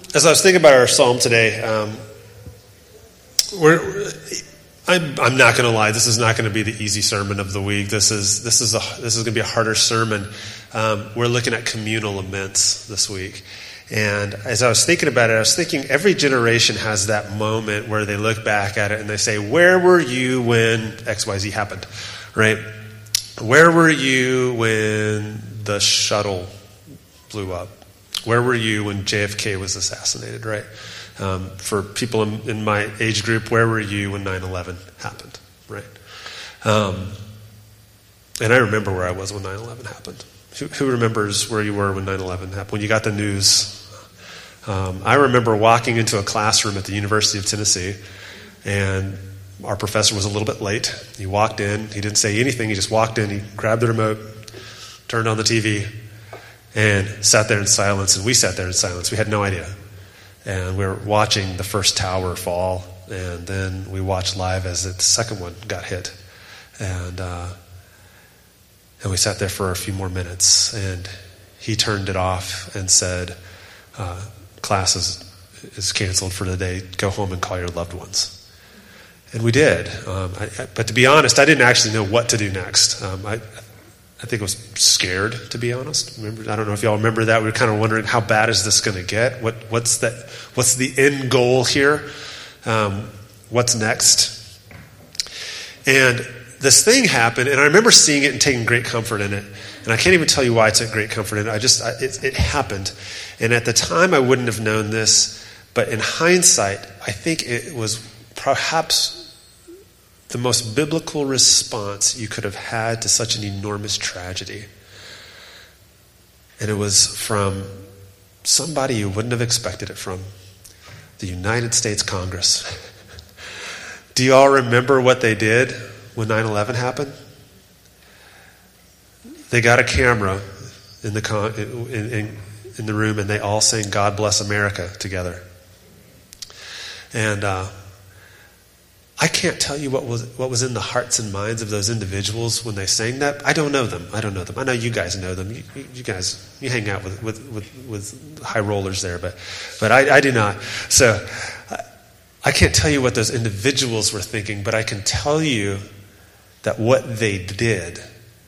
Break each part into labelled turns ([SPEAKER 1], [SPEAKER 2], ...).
[SPEAKER 1] as I was thinking about our psalm today, I'm not going to lie. This is not going to be the easy sermon of the week. This is going to be a harder sermon. We're looking at communal laments this week. And as I was thinking about it, I was thinking every generation has that moment where they look back at it and they say, where were you when XYZ happened, right? Where were you when the shuttle blew up? Where were you when JFK was assassinated, right? For people in my age group, where were you when 9/11 happened, right? And I remember where I was when 9/11 happened. Who remembers where you were when 9/11 happened? When you got the news? I remember walking into a classroom at the University of Tennessee, and our professor was a little bit late. He walked in. He didn't say anything. He just walked in. He grabbed the remote, turned on the TV, and sat there in silence. And we sat there in silence. We had no idea. And we were watching the first tower fall, and then we watched live as the second one got hit. And we sat there for a few more minutes, and he turned it off and said, class is canceled for the day. Go home and call your loved ones. And we did. But to be honest, I didn't actually know what to do next. I think I was scared, to be honest. I don't know if y'all remember that. We were kind of wondering, how bad is this going to get? What's the end goal here? What's next? And this thing happened, and I remember seeing it and taking great comfort in it. And I can't even tell you why I took great comfort in it. It happened. And at the time, I wouldn't have known this. But in hindsight, I think it was perhaps the most biblical response you could have had to such an enormous tragedy. And it was from somebody you wouldn't have expected it from, the United States Congress. Do you all remember what they did when 9/11 happened? They got a camera in the room, and they all sang "God Bless America" together. And I can't tell you what was in the hearts and minds of those individuals when they sang that. I don't know them. I know you guys know them. You guys, you hang out with high rollers there, but I do not. So I can't tell you what those individuals were thinking, but I can tell you that what they did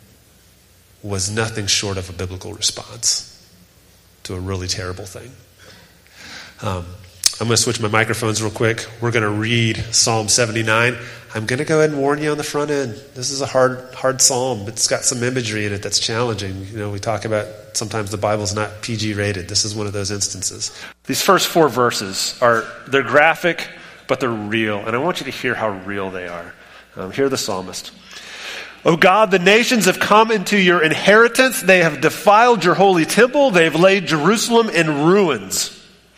[SPEAKER 1] was nothing short of a biblical response to a really terrible thing. I'm going to switch my microphones real quick. We're going to read Psalm 79. I'm going to go ahead and warn you on the front end. This is a hard psalm. It's got some imagery in it that's challenging. You know, we talk about sometimes the Bible's not PG rated. This is one of those instances. These first 4 verses they're graphic, but they're real. And I want you to hear how real they are. Hear the psalmist. O God, the nations have come into your inheritance. They have defiled your holy temple. They've laid Jerusalem in ruins.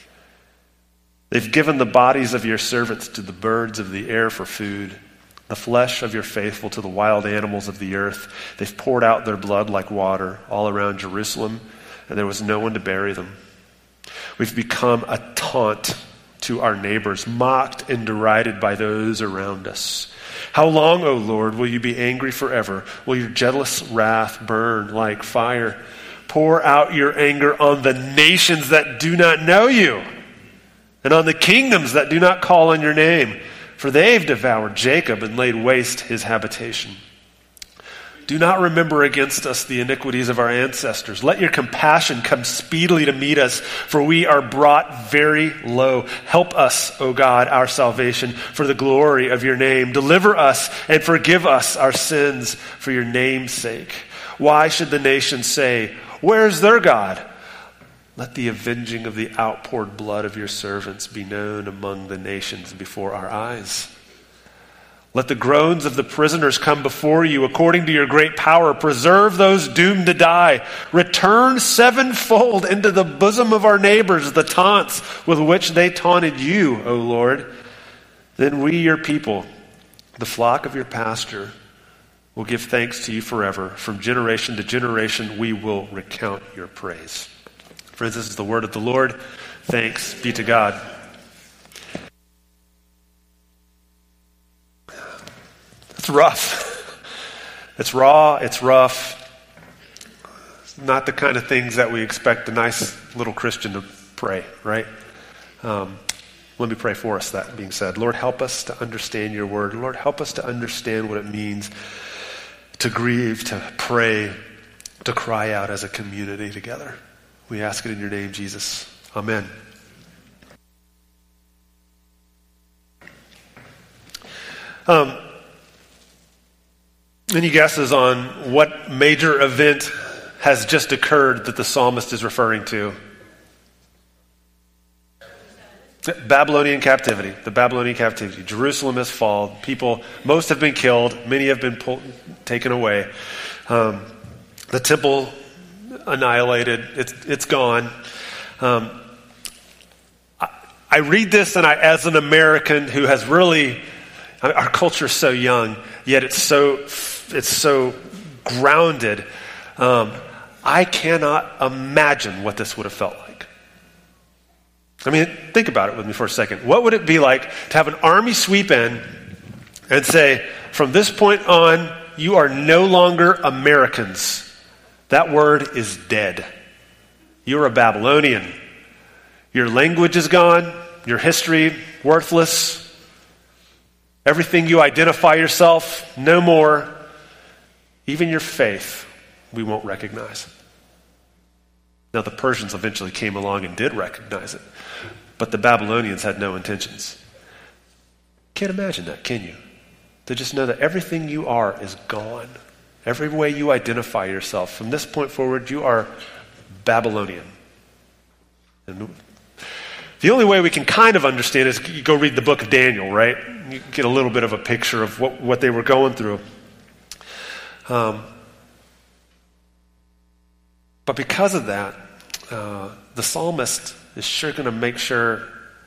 [SPEAKER 1] They've given the bodies of your servants to the birds of the air for food, the flesh of your faithful to the wild animals of the earth. They've poured out their blood like water all around Jerusalem, and there was no one to bury them. We've become a taunt to our neighbors, mocked and derided by those around us. How long, O Lord, will you be angry forever? Will your jealous wrath burn like fire? Pour out your anger on the nations that do not know you, and on the kingdoms that do not call on your name, for they've devoured Jacob and laid waste his habitation. Do not remember against us the iniquities of our ancestors. Let your compassion come speedily to meet us, for we are brought very low. Help us, O God, our salvation, for the glory of your name. Deliver us and forgive us our sins for your name's sake. Why should the nations say, where's their God? Let the avenging of the outpoured blood of your servants be known among the nations before our eyes. Let the groans of the prisoners come before you according to your great power. Preserve those doomed to die. Return sevenfold into the bosom of our neighbors the taunts with which they taunted you, O Lord. Then we, your people, the flock of your pasture, will give thanks to you forever. From generation to generation, we will recount your praise. Friends, this is the word of the Lord. Thanks be to God. It's rough. It's raw. It's rough. It's not the kind of things that we expect a nice little Christian to pray, right? Let me pray for us, that being said. Lord, help us to understand your word. Lord, help us to understand what it means to grieve, to pray, to cry out as a community together. We ask it in your name, Jesus. Amen. Any guesses on what major event has just occurred that the psalmist is referring to? Babylonian captivity. The Babylonian captivity. Jerusalem has fallen. Most have been killed. Many have been taken away. The temple annihilated. It's gone. I read this, and as an American who has really, our culture is so young, yet it's so grounded. I cannot imagine what this would have felt like. I mean, think about it with me for a second. What would it be like to have an army sweep in and say, from this point on, you are no longer Americans. That word is dead. You're a Babylonian. Your language is gone. Your history, worthless. Everything you identify yourself, no more. Even your faith, we won't recognize. Now, the Persians eventually came along and did recognize it, but the Babylonians had no intentions. Can't imagine that, can you? To just know that everything you are is gone. Every way you identify yourself, from this point forward, you are Babylonian. And the only way we can kind of understand is you go read the book of Daniel, right? You get a little bit of a picture of what they were going through. But because of that, the psalmist is sure going to make sure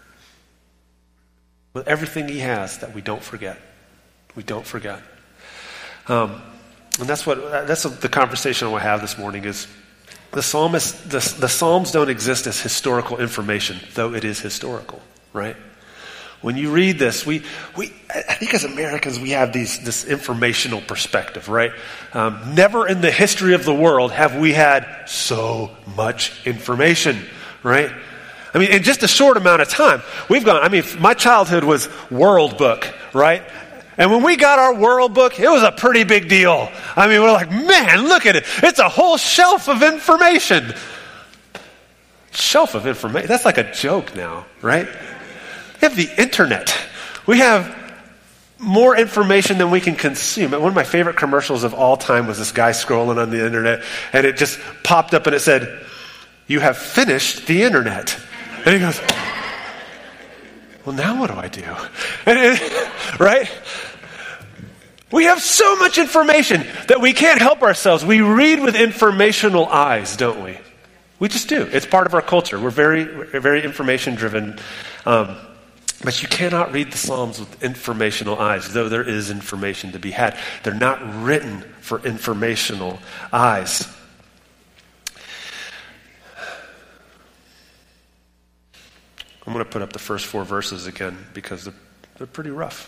[SPEAKER 1] with everything he has that we don't forget. We don't forget. And that's the conversation I want to have this morning is the Psalms don't exist as historical information, though it is historical, right? When you read this, I think as Americans, we have this informational perspective, right? Never in the history of the world have we had so much information, right? I mean, in just a short amount of time, my childhood was World Book, right? And when we got our World Book, it was a pretty big deal. I mean, we're like, man, look at it. It's a whole shelf of information. Shelf of information. That's like a joke now, right? We have the internet. We have more information than we can consume. One of my favorite commercials of all time was this guy scrolling on the internet, and it just popped up and it said, "You have finished the internet." And he goes, well, now what do I do? Right? We have so much information that we can't help ourselves. We read with informational eyes, don't we? We just do. It's part of our culture. We're very, very information driven. But you cannot read the Psalms with informational eyes, though there is information to be had. They're not written for informational eyes. I'm going to put up the first 4 verses again because they're pretty rough.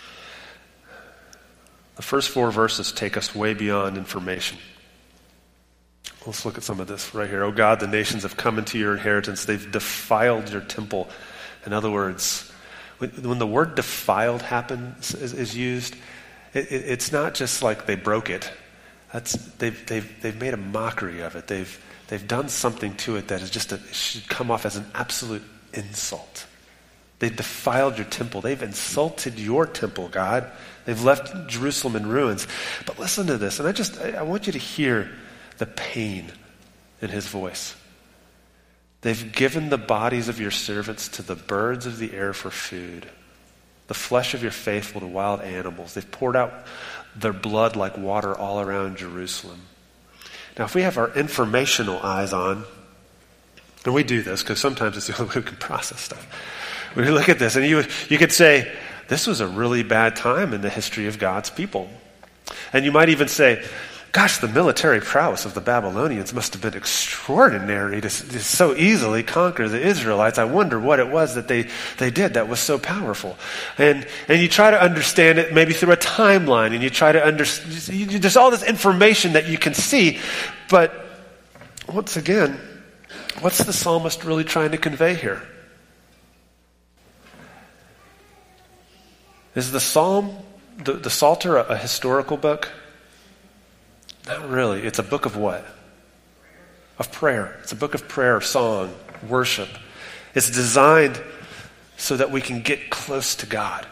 [SPEAKER 1] The first 4 verses take us way beyond information. Let's look at some of this right here. Oh God, the nations have come into your inheritance. They've defiled your temple. In other words, when the word defiled is used, it's not just like they broke it. They've made a mockery of it. They've done something to it that is it should come off as an absolute insult. They've defiled your temple. They've insulted your temple, God. They've left Jerusalem in ruins. But listen to this, and I want you to hear the pain in his voice. They've given the bodies of your servants to the birds of the air for food, the flesh of your faithful to wild animals. They've poured out their blood like water all around Jerusalem. Now, if we have our informational eyes on, and we do this because sometimes it's the only way we can process stuff. When you look at this, and you could say, this was a really bad time in the history of God's people. And you might even say, gosh, the military prowess of the Babylonians must have been extraordinary to so easily conquer the Israelites. I wonder what it was that they did that was so powerful. And you try to understand it maybe through a timeline, and you try to understand, there's all this information that you can see, but once again, what's the psalmist really trying to convey here? Is the Psalm, the Psalter, a historical book? Not really. It's a book of what? Of prayer. It's a book of prayer, song, worship. It's designed so that we can get close to God.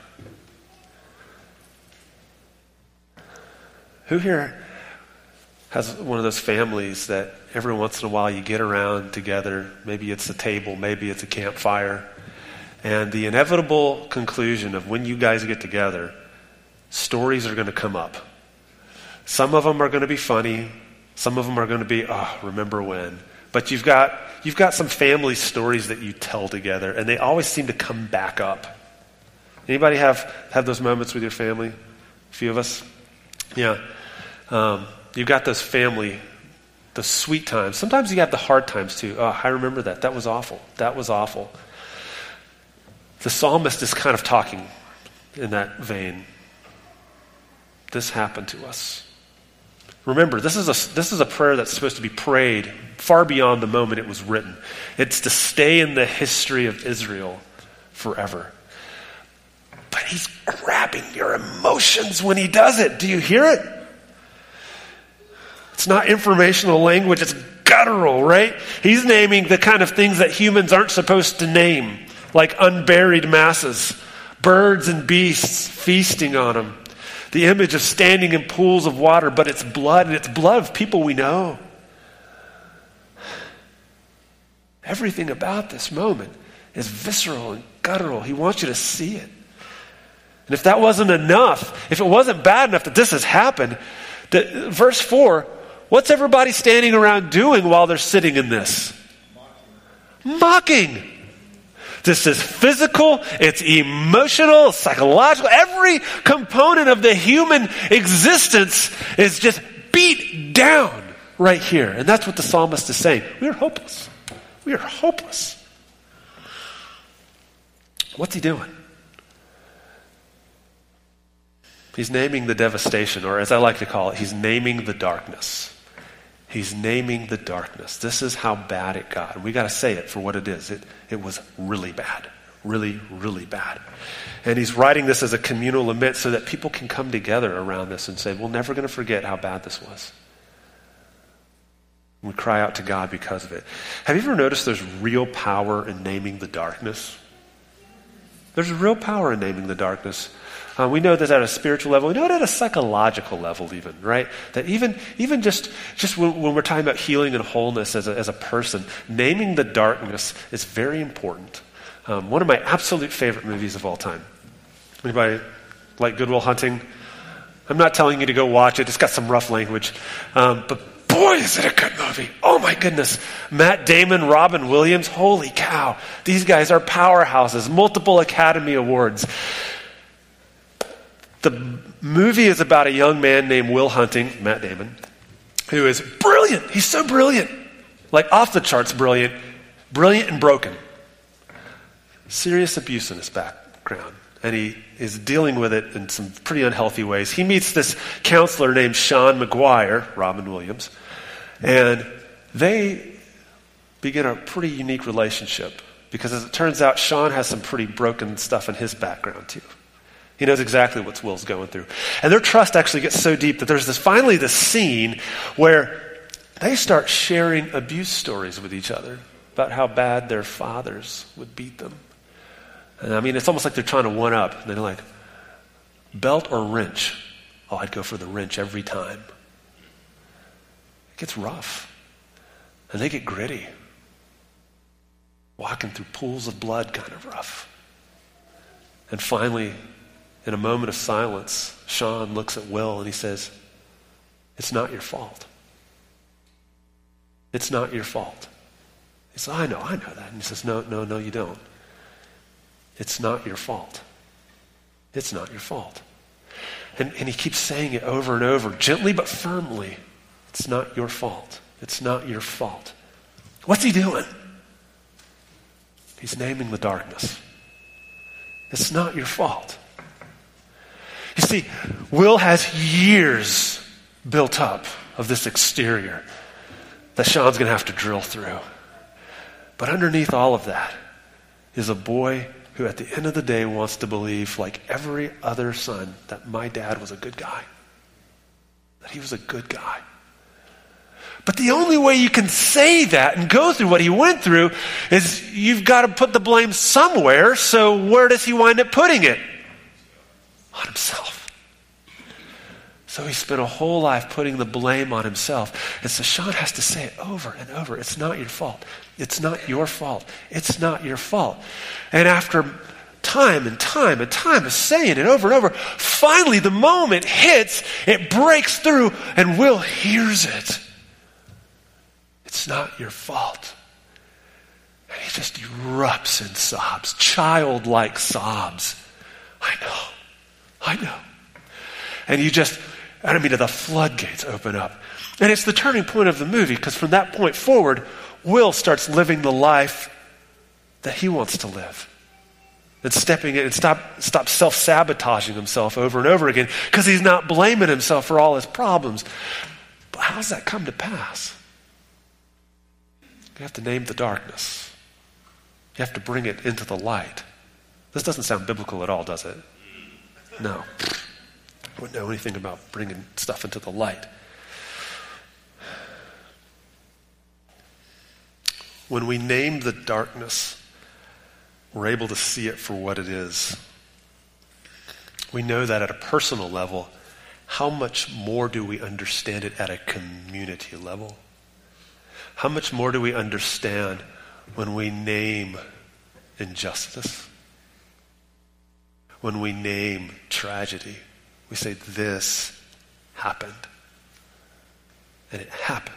[SPEAKER 1] Who here has one of those families that every once in a while you get around together? Maybe it's a table, maybe it's a campfire. And the inevitable conclusion of when you guys get together, stories are going to come up. Some of them are going to be funny. Some of them are going to be, remember when. But you've got some family stories that you tell together, and they always seem to come back up. Anybody have those moments with your family? A few of us? Yeah. You've got those family, those sweet times. Sometimes you have the hard times too. I remember that. That was awful. That was awful. The psalmist is kind of talking in that vein. This happened to us. Remember, this is a prayer that's supposed to be prayed far beyond the moment it was written. It's to stay in the history of Israel forever. But he's grabbing your emotions when he does it. Do you hear it? It's not informational language, it's guttural, right? He's naming the kind of things that humans aren't supposed to name, like unburied masses, birds and beasts feasting on them. The image of standing in pools of water, but it's blood, and it's blood of people we know. Everything about this moment is visceral and guttural. He wants you to see it. And if that wasn't enough, if it wasn't bad enough that this has happened, verse 4, what's everybody standing around doing while they're sitting in this? Mocking. This is physical, it's emotional, psychological. Every component of the human existence is just beat down right here. And that's what the psalmist is saying. We are hopeless. We are hopeless. What's he doing? He's naming the devastation, or as I like to call it, he's naming the darkness. He's naming the darkness. This is how bad it got. And we got to say it for what it is. It was really bad. Really, really bad. And he's writing this as a communal lament so that people can come together around this and say, we're never going to forget how bad this was. We cry out to God because of it. Have you ever noticed there's real power in naming the darkness? There's real power in naming the darkness. We know that at a spiritual level. We know it at a psychological level even, right? That even just when we're talking about healing and wholeness as a person, naming the darkness is very important. One of my absolute favorite movies of all time. Anybody like Good Will Hunting? I'm not telling you to go watch it. It's got some rough language. But boy, is it a good movie. Oh my goodness. Matt Damon, Robin Williams, holy cow. These guys are powerhouses, multiple Academy Awards. The movie is about a young man named Will Hunting, Matt Damon, who is brilliant. He's so brilliant. Like off the charts brilliant. Brilliant and broken. Serious abuse in his background. And he is dealing with it in some pretty unhealthy ways. He meets this counselor named Sean McGuire, Robin Williams, and they begin a pretty unique relationship because as it turns out, Sean has some pretty broken stuff in his background too. He knows exactly what Will's going through. And their trust actually gets so deep that there's finally this scene where they start sharing abuse stories with each other about how bad their fathers would beat them. And I mean, it's almost like they're trying to one up. And they're like, belt or wrench? Oh, I'd go for the wrench every time. It gets rough. And they get gritty. Walking through pools of blood, kind of rough. And finally, in a moment of silence, Sean looks at Will and he says, it's not your fault. It's not your fault. He says, I know that. And he says, no, you don't. It's not your fault. It's not your fault. And he keeps saying it over and over, gently but firmly. It's not your fault. It's not your fault. What's he doing? He's naming the darkness. It's not your fault. You see, Will has years built up of this exterior that Sean's going to have to drill through. But underneath all of that is a boy who at the end of the day wants to believe, like every other son, that my dad was a good guy. That he was a good guy. But the only way you can say that and go through what he went through is you've got to put the blame somewhere. So where does he wind up putting it? On himself. So he spent a whole life putting the blame on himself. And so Sean has to say it over and over. It's not your fault. It's not your fault. It's not your fault. And after time and time and time of saying it over and over, finally the moment hits, it breaks through, and Will hears it. It's not your fault. And he just erupts in sobs, childlike sobs. I know. And the floodgates open up. And it's the turning point of the movie, because from that point forward, Will starts living the life that he wants to live. And stepping in and stop self-sabotaging himself over and over again, because he's not blaming himself for all his problems. But how does that come to pass? You have to name the darkness. You have to bring it into the light. This doesn't sound biblical at all, does it? No. I wouldn't know anything about bringing stuff into the light. When we name the darkness, we're able to see it for what it is. We know that at a personal level. How much more do we understand it at a community level? How much more do we understand when we name injustice? When we name tragedy? We say, this happened. And it happened.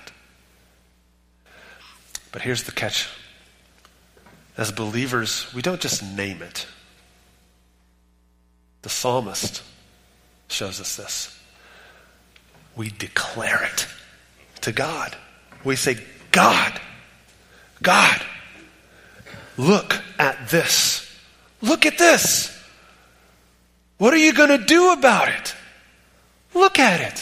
[SPEAKER 1] But here's the catch. As believers, we don't just name it. The psalmist shows us this. We declare it to God. We say, God, look at this. Look at this. What are you going to do about it? Look at it.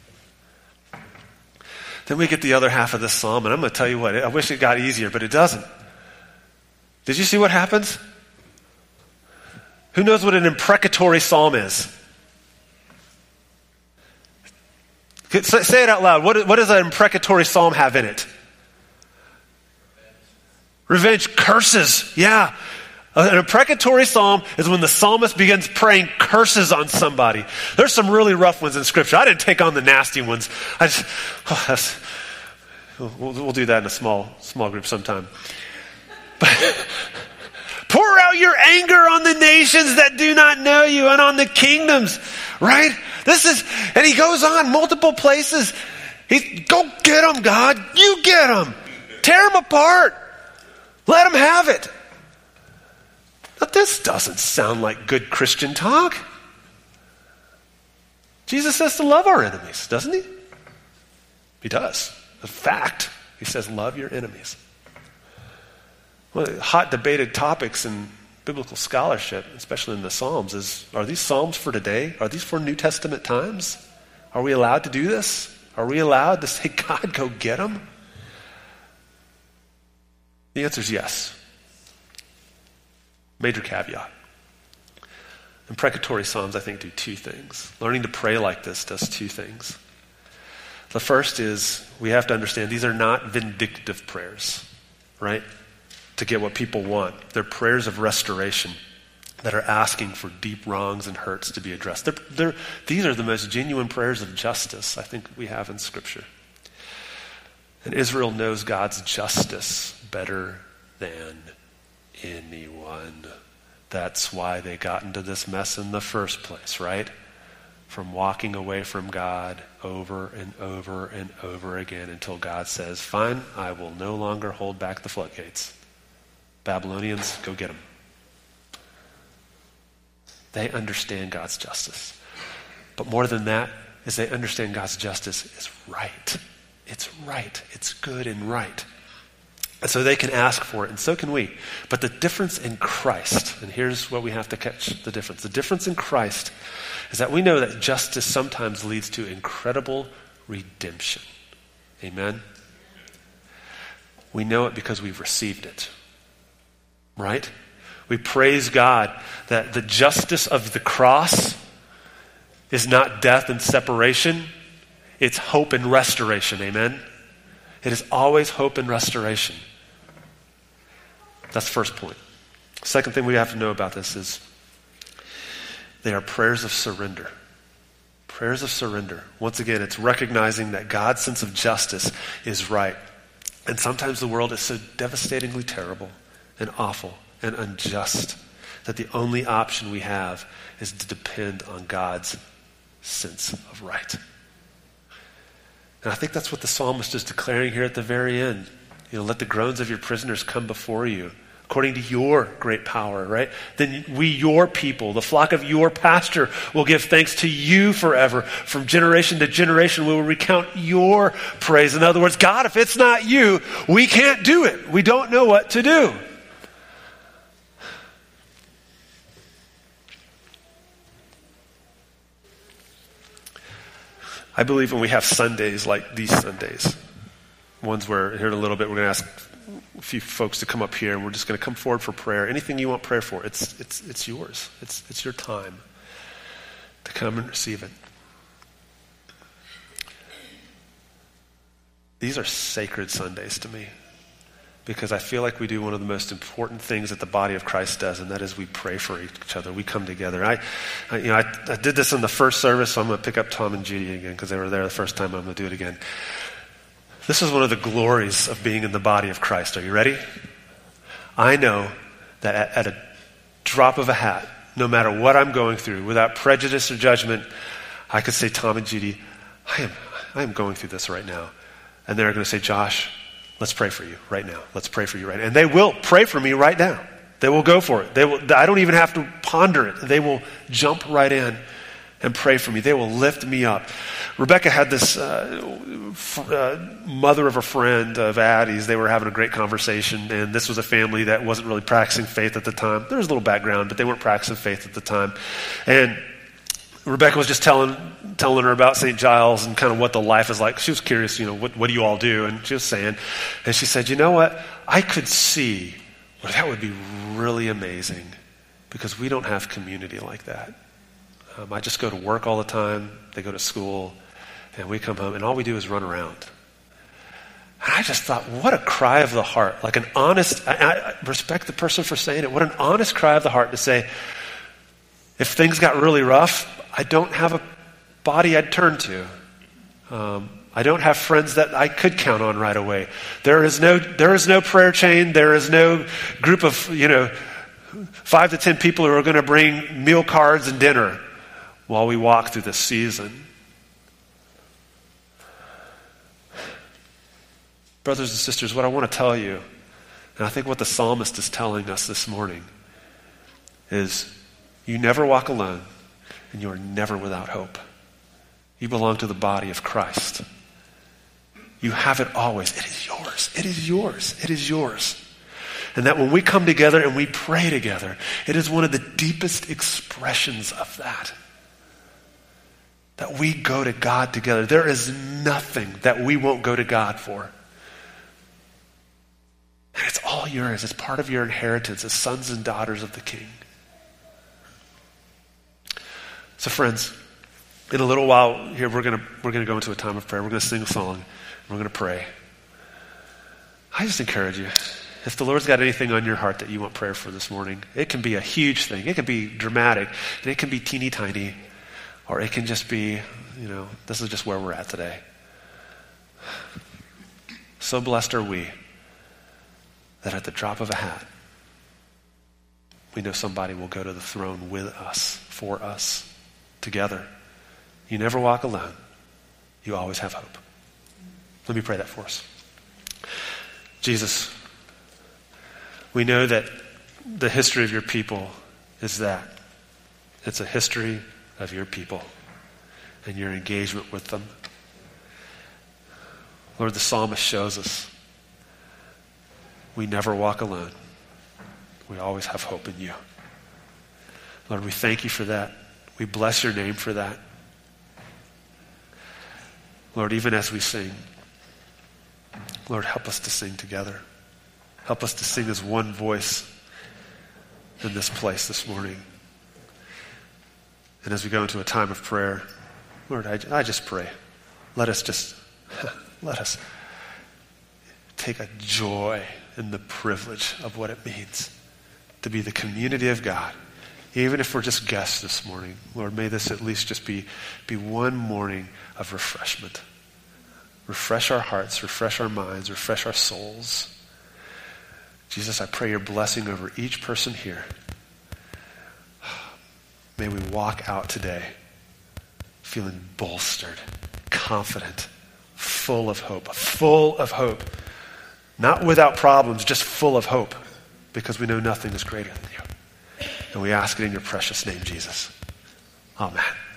[SPEAKER 1] Then we get the other half of this psalm, and I'm going to tell you what, I wish it got easier, but it doesn't. Did you see what happens? Who knows what an imprecatory psalm is? Say it out loud. What does an imprecatory psalm have in it? Revenge, curses. Yeah. An imprecatory psalm is when the psalmist begins praying curses on somebody. There's some really rough ones in Scripture. I didn't take on the nasty ones. We'll do that in a small group sometime. But pour out your anger on the nations that do not know you and on the kingdoms, right? And he goes on multiple places. Go get them, God. You get them. Tear them apart. Let them have it. Now, this doesn't sound like good Christian talk. Jesus says to love our enemies, doesn't he? He does. In fact, he says, love your enemies. One of the hot debated topics in biblical scholarship, especially in the Psalms, is, are these Psalms for today? Are these for New Testament times? Are we allowed to do this? Are we allowed to say, God, go get them? The answer is yes. Major caveat. Imprecatory Psalms, I think, do two things. Learning to pray like this does two things. The first is we have to understand these are not vindictive prayers, right? To get what people want. They're prayers of restoration that are asking for deep wrongs and hurts to be addressed. These are the most genuine prayers of justice I think we have in Scripture. And Israel knows God's justice better than anyone. That's why they got into this mess in the first place, right? From walking away from God over and over and over again until God says, fine, I will no longer hold back the floodgates. Babylonians, go get them. They understand God's justice. But more than that, is they understand God's justice is right. It's right. It's good and right. And so they can ask for it, and so can we. But the difference in Christ, and here's what we have to catch the difference. The difference in Christ is that we know that justice sometimes leads to incredible redemption. Amen? We know it because we've received it. Right? We praise God that the justice of the cross is not death and separation. It's hope and restoration. Amen? It is always hope and restoration. That's the first point. Second thing we have to know about this is they are prayers of surrender. Prayers of surrender. Once again, it's recognizing that God's sense of justice is right. And sometimes the world is so devastatingly terrible and awful and unjust that the only option we have is to depend on God's sense of right. And I think that's what the psalmist is declaring here at the very end. Let the groans of your prisoners come before you, according to your great power, right? Then we, your people, the flock of your pasture, will give thanks to you forever. From generation to generation, we will recount your praise. In other words, God, if it's not you, we can't do it. We don't know what to do. I believe when we have Sundays like these Sundays, ones where here in a little bit we're going to ask a few folks to come up here and we're just going to come forward for prayer. Anything you want prayer for, it's yours. It's your time to come and receive it. These are sacred Sundays to me because I feel like we do one of the most important things that the body of Christ does, and that is we pray for each other. We come together. I did this in the first service, so I'm going to pick up Tom and Judy again because they were there the first time. I'm going to do it again. This is one of the glories of being in the body of Christ. Are you ready? I know that at a drop of a hat, no matter what I'm going through, without prejudice or judgment, I could say, Tom and Judy, I am going through this right now. And they're going to say, Josh, let's pray for you right now. Let's pray for you right now. And they will pray for me right now. They will go for it. I don't even have to ponder it. They will jump right in and pray for me. They will lift me up. Rebecca had this mother of a friend of Addie's. They were having a great conversation, and this was a family that wasn't really practicing faith at the time. There was a little background, but they weren't practicing faith at the time. And Rebecca was just telling her about St. Giles and kind of what the life is like. She was curious, what do you all do? And she was saying, and she said, you know what? I could see where that would be really amazing because we don't have community like that. I just go to work all the time. They go to school, and we come home, and all we do is run around. And I just thought, what a cry of the heart. Like an honest, I respect the person for saying it. What an honest cry of the heart to say, if things got really rough, I don't have a body I'd turn to. I don't have friends that I could count on right away. There is no prayer chain. There is no group of 5 to 10 people who are going to bring meal cards and dinner while we walk through this season. Brothers and sisters, what I want to tell you, and I think what the psalmist is telling us this morning, is you never walk alone and you are never without hope. You belong to the body of Christ. You have it always. It is yours. It is yours. It is yours. And that when we come together and we pray together, it is one of the deepest expressions of that. That we go to God together. There is nothing that we won't go to God for. And it's all yours. It's part of your inheritance as sons and daughters of the King. So friends, in a little while here, we're going to go into a time of prayer. We're going to sing a song. We're going to pray. I just encourage you, if the Lord's got anything on your heart that you want prayer for this morning, it can be a huge thing. It can be dramatic, and it can be teeny tiny, or it can just be, this is just where we're at today. So blessed are we that at the drop of a hat, we know somebody will go to the throne with us, for us, together. You never walk alone. You always have hope. Let me pray that for us. Jesus, we know that the history of your people is that. It's a history of your people and your engagement with them. Lord, the psalmist shows us we never walk alone. We always have hope in you. Lord, we thank you for that. We bless your name for that. Lord, even as we sing, Lord, help us to sing together. Help us to sing as one voice in this place this morning. And as we go into a time of prayer, Lord, I just pray. Let us take a joy in the privilege of what it means to be the community of God. Even if we're just guests this morning, Lord, may this at least just be one morning of refreshment. Refresh our hearts, refresh our minds, refresh our souls. Jesus, I pray your blessing over each person here. May we walk out today feeling bolstered, confident, full of hope. Not without problems, just full of hope, because we know nothing is greater than you. And we ask it in your precious name, Jesus. Amen.